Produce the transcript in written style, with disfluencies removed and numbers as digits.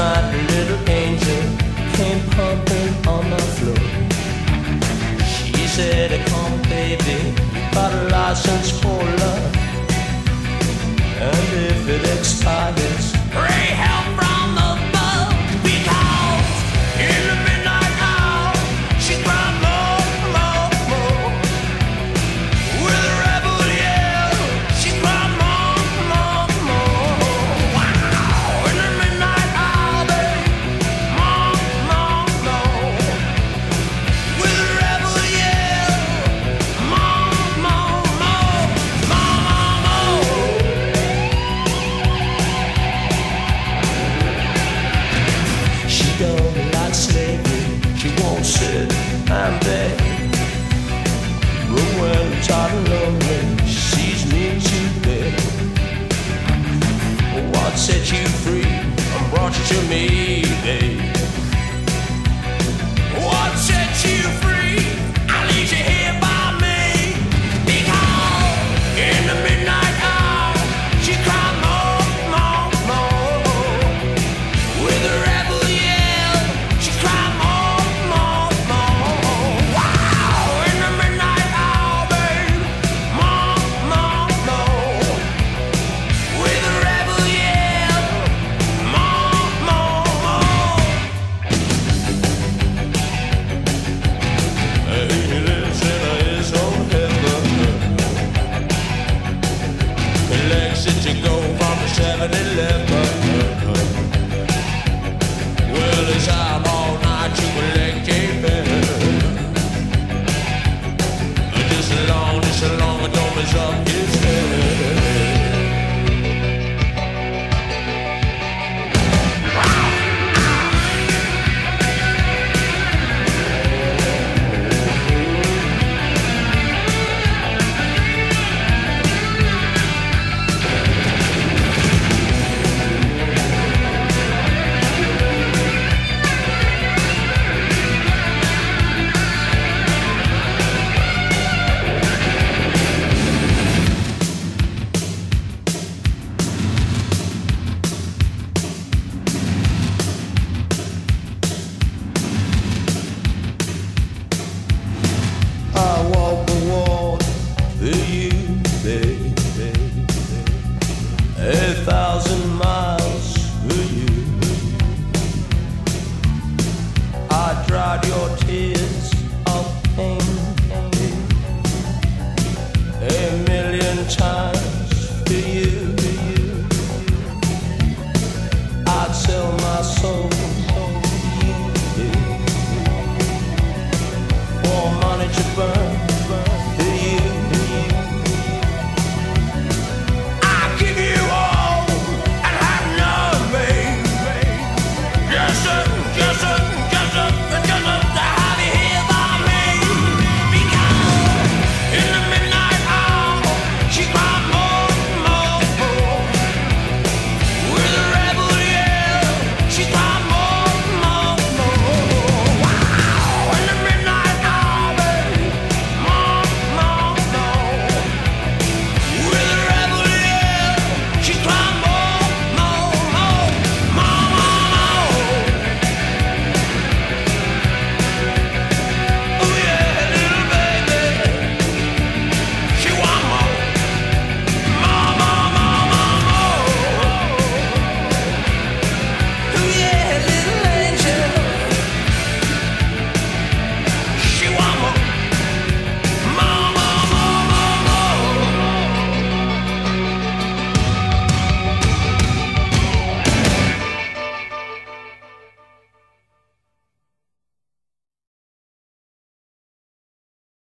night, a little angel came pumping on the floor. She said, come baby, you got a license for love, and if it expires, pray help from above. Because in the midnight hour, she cried more, more, more. With a rebel yell, she cried more, more, more. Wow! In the midnight hour, babe, more, more, more. With a rebel yell, more, more, more, more, more. She don't like slavery, she won't sit and beg. But when tired and lonely, she sees me today. What set you free and brought you to me, babe?